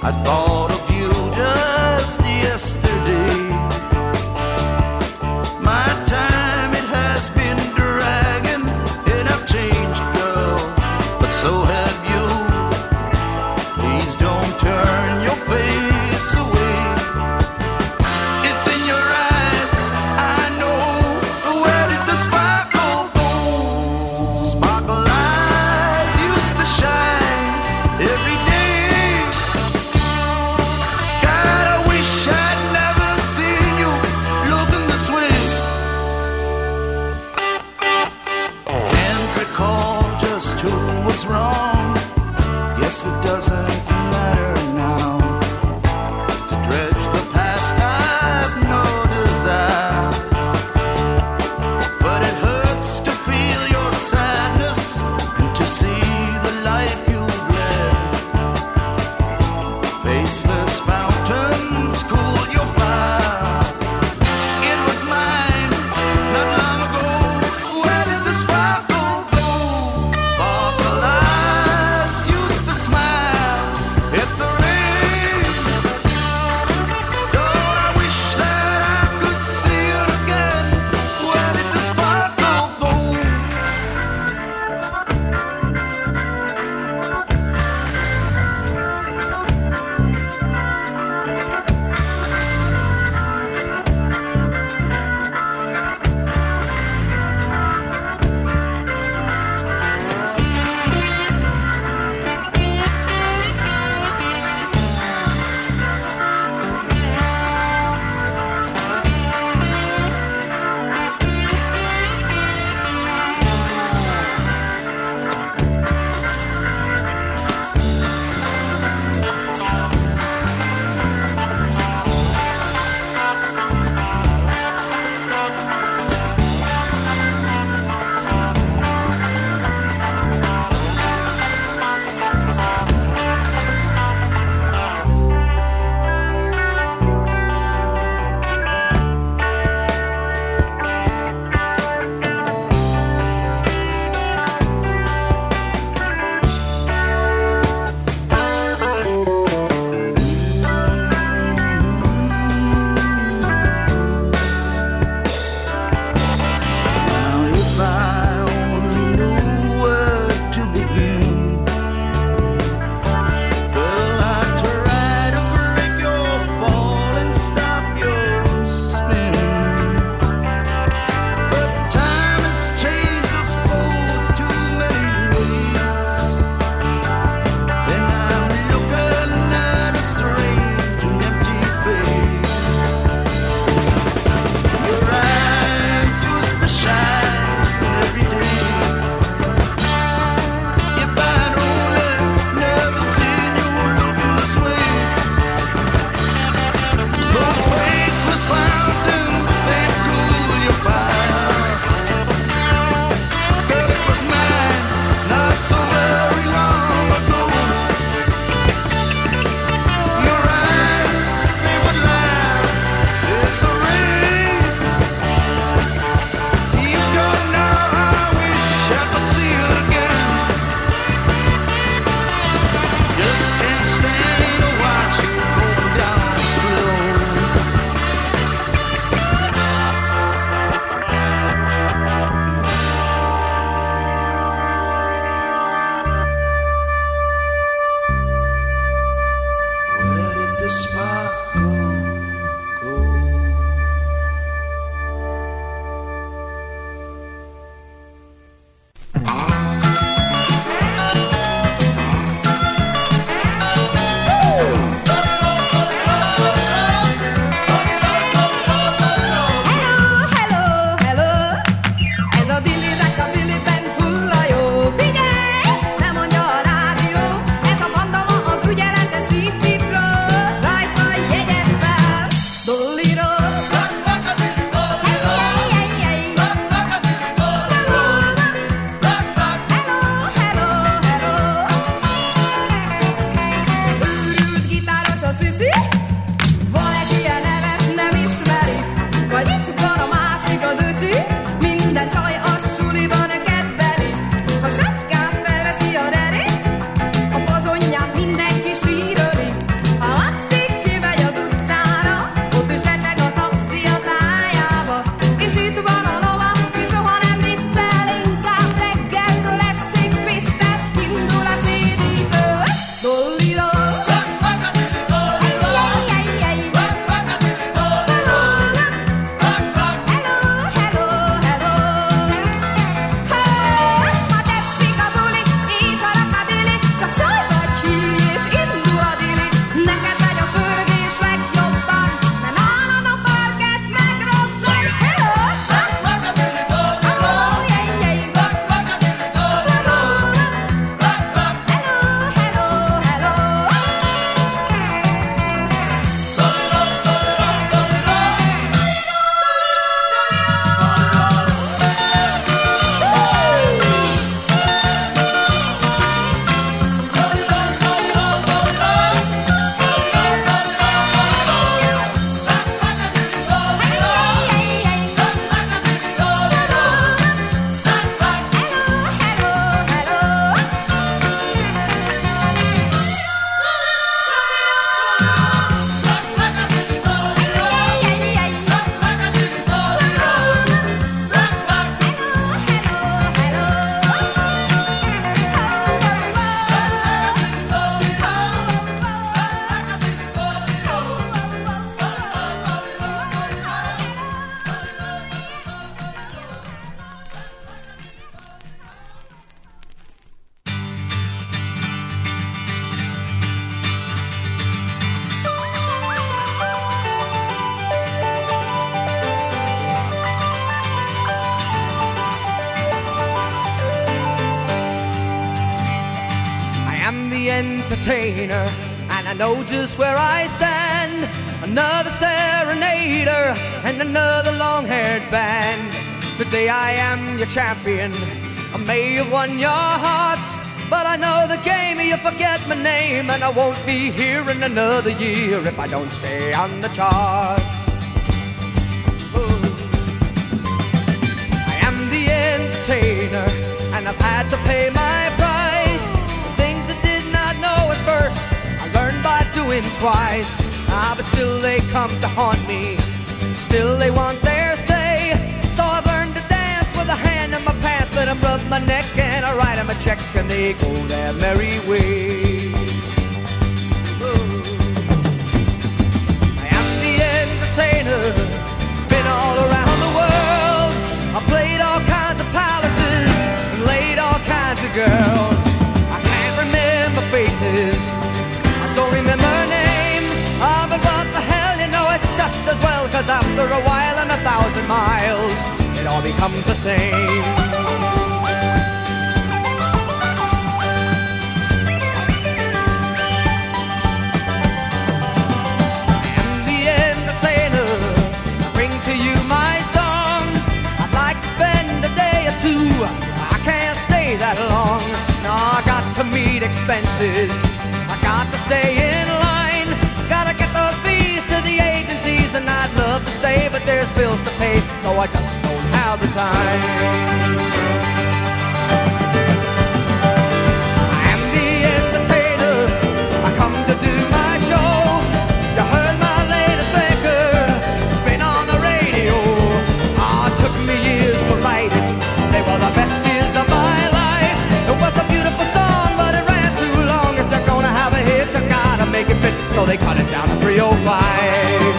I thought of you just yesterday. My time, it has been dragging, and I've changed, girl, but so have you. Please don't turn your face away. It's in your eyes, I know. Where did the sparkle go? Sparkle eyes used to shine every day. God, I wish I'd never seen you looking this way. Can't recall just who was wrong. Guess it doesn't matter now. To dredge the past, I've no desire. But it hurts to feel your sadness and to see the life you've led. Faceless fountains cool your fire. It was mine not long ago. Where did the sparkle go? Sparkle eyes used to smile entertainer, and I know just where I stand. Another serenader and another long-haired band. Today I am your champion. I may have won your hearts, but I know the game. You forget my name, and I won't be here in another year if I don't stay on the charts. I am the entertainer, and I've had to pay my price. Things I did not know at first, I learned by doing twice. But still they come to haunt me, still they want their say. So I've learned to dance with a hand in my pants, and I rub my neck and I write them a check, and they go their merry way. I am the entertainer, been all around the world. I played all kinds of palaces and laid all kinds of girls. I can't remember faces, I don't remember names. But what the hell, you know it's just as well, 'cause after a while and 1,000 miles, it all becomes the same. I am the entertainer, I bring to you my songs. I'd like to spend a day or two, I can't stay that long. No, I got to meet expenses, I got to stay in line, gotta get those fees to the agencies, and I'd love to stay, but there's bills to pay, so I just don't have the time. I am the entertainer, I come to do my show. You heard my latest record, it's been on the radio. It took me years to write it, they were the best years of my life. It was a beautiful song, but it ran too long. If you're gonna have a hit, you gotta make it fit, so they cut it down to 305.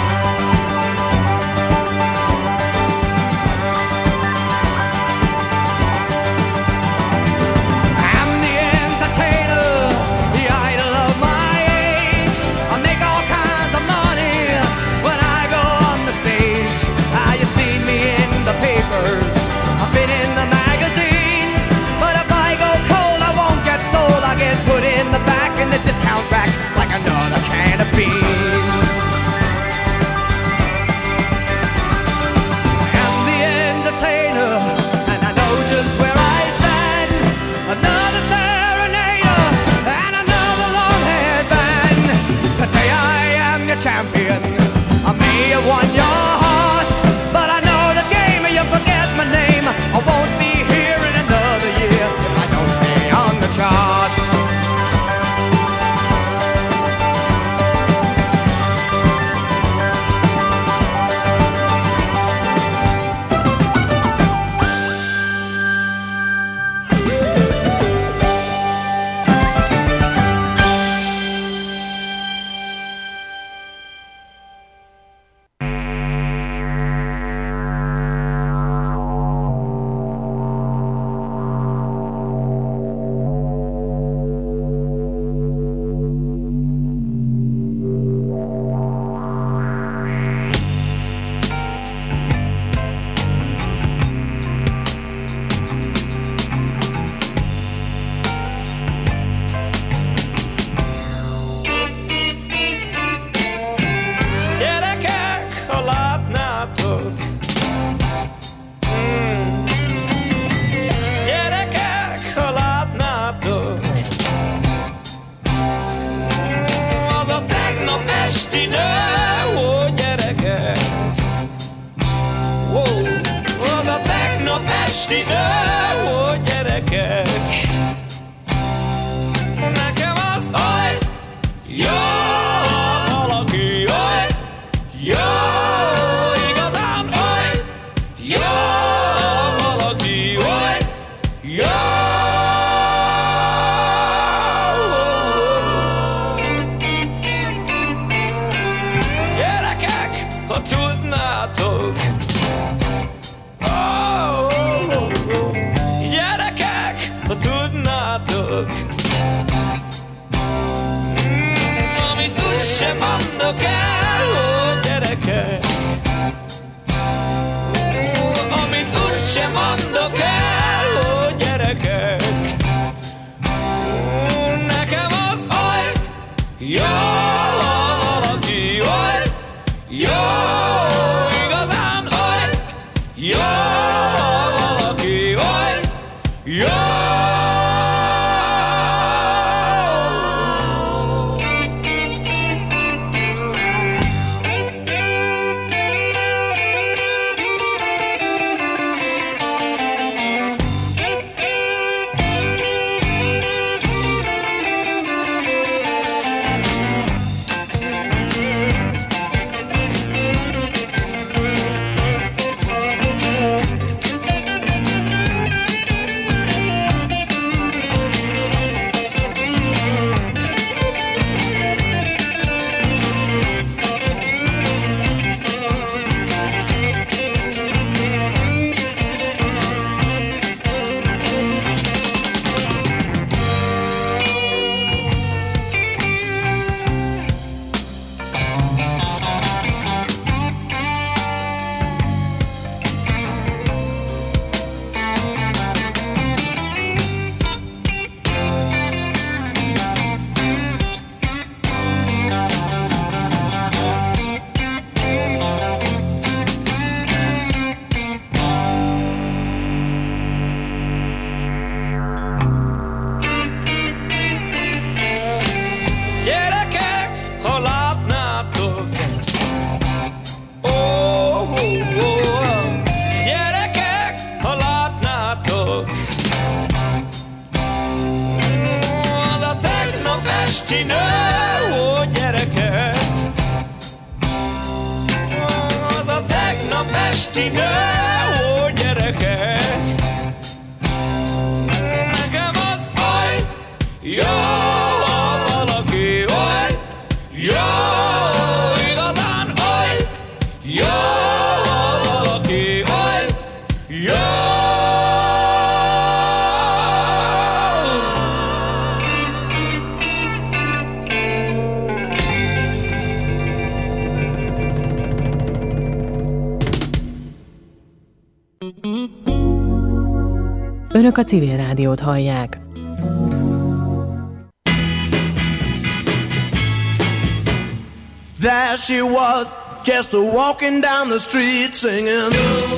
I'm the entertainer, the idol of my age. I make all kinds of money when I go on the stage. You see me in the papers, I've been in the magazines, but if I go cold, I won't get sold. I get put in the back in the discount rack like another can of beans. jó valaki, oly, jó, igazán oly, jó valaki, oly, jó. Önök a Civil Rádiót hallják. There she was, just walking down the street singing.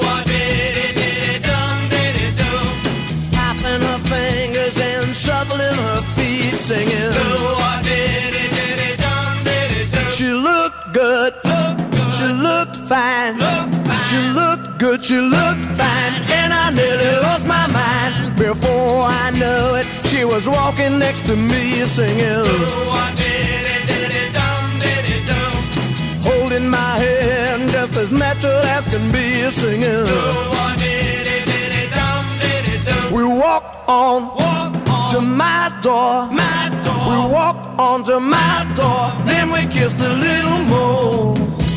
Tapping her fingers and shuffling her feet singing. She looked good, she looked fine, she looked good, she looked fine, and I nearly lost my mind. Before I knew it, she was walking next to me singing. Holding my hand just as natural as can be singing. We walked on to my door. We walked on to my door. Then we kissed a little more.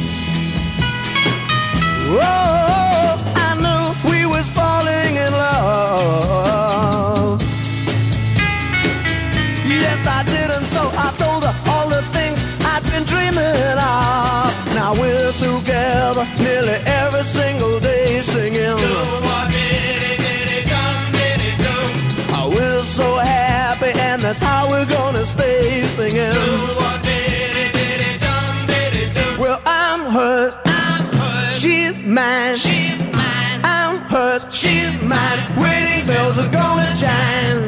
Oh, I knew we was falling in love. Yes, I did, and so I told her all the things I've been dreaming of. Now we're together nearly every single day singing. We're so happy, and that's how we're gonna stay singing. Well, I'm hers, she's mine, I'm hers, she's mine. Wedding bells are gonna chime.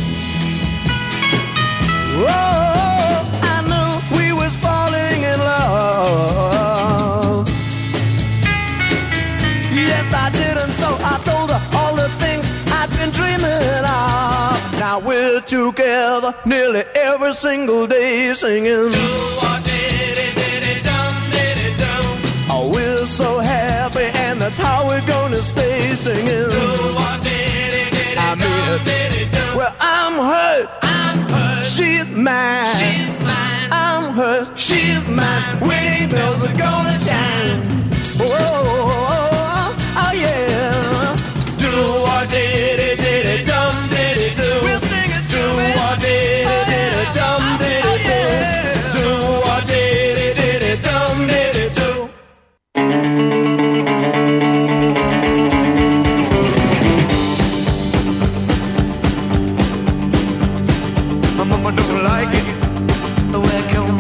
Oh, I knew we was falling in love. Yes, I did, and so I told her all the things I've been dreaming of. Now we're together nearly every single day singing. Oh, we're so happy, and that's how we're gonna stay singing. I mean it. Well, I'm hers, she's mine, I'm hers, she's mine. Wedding bells are gonna chime. Oh, oh yeah. Do what did it dum did it do. We'll sing it. Do what did it dum did it do. Do what did it dum did it do. My mama don't like it the way I come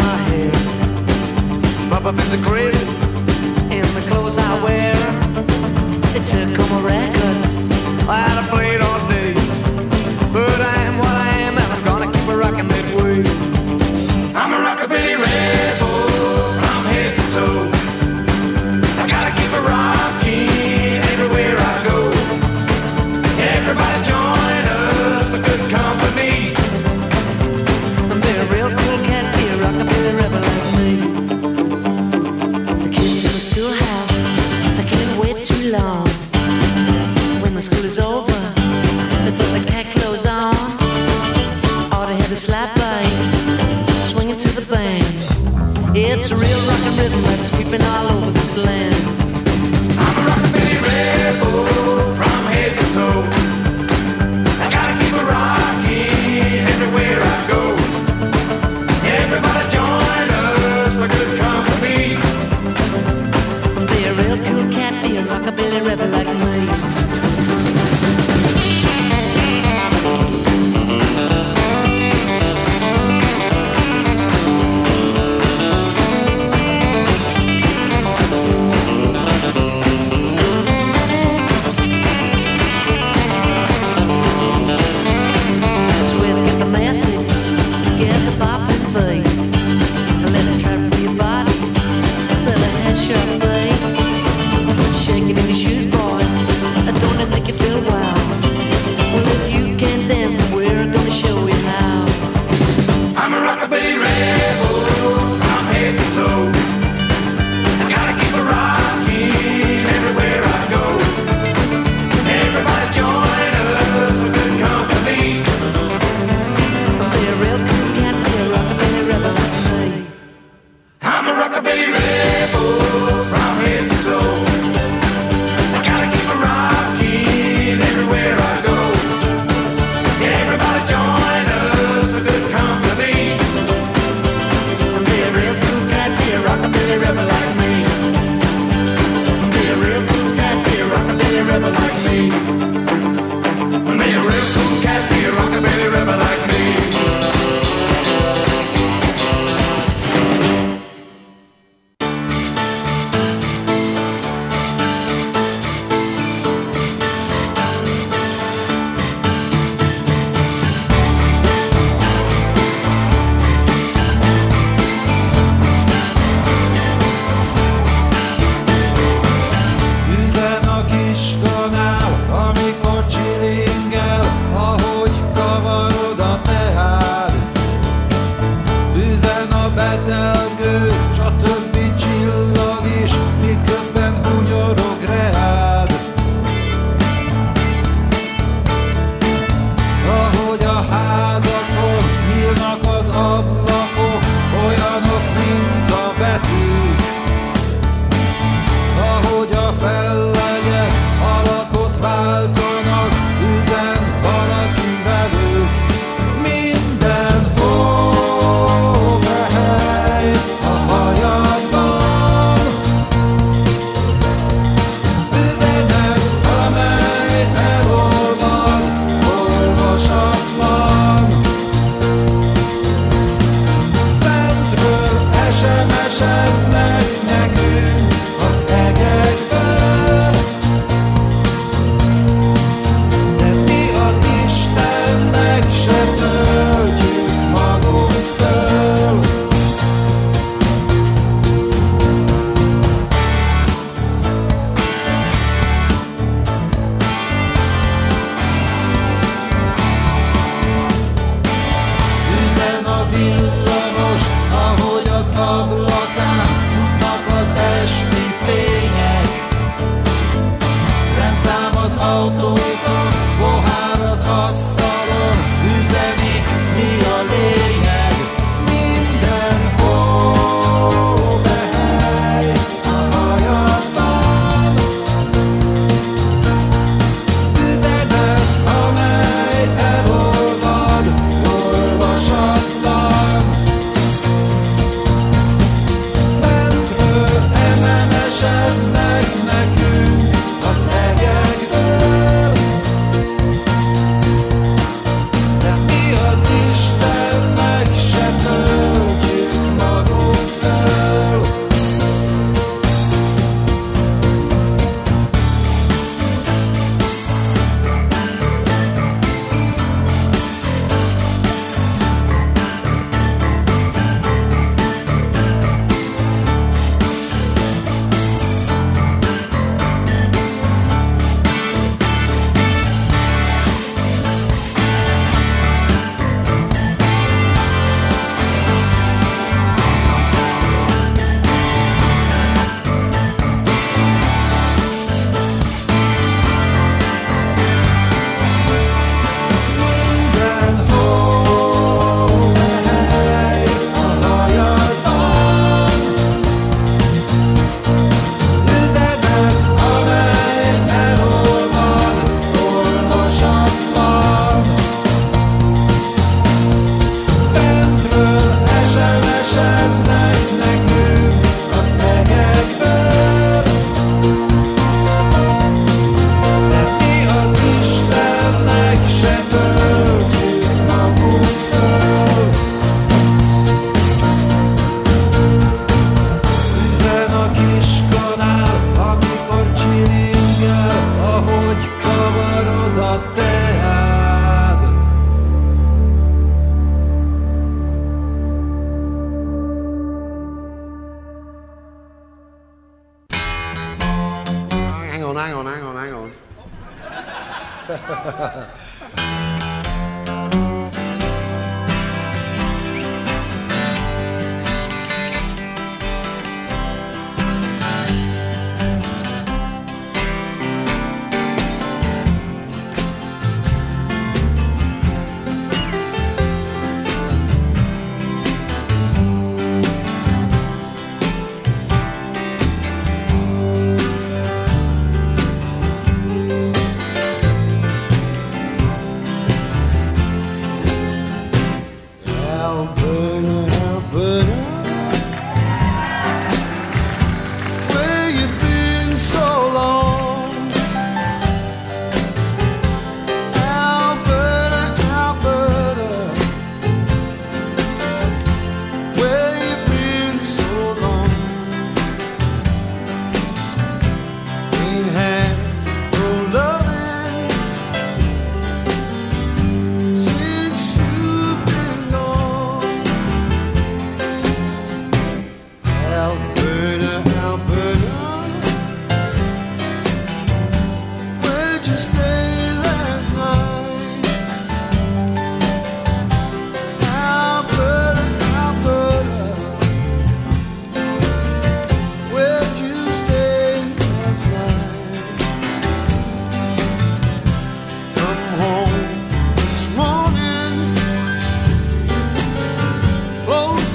It's a real rockin' rhythm that's sweeping all over this land. I'm a rockabilly rebel from head to toe. I gotta keep a rockin' everywhere I go. Everybody join us for good company. Be a real cool cat, be a rockabilly rebel like me.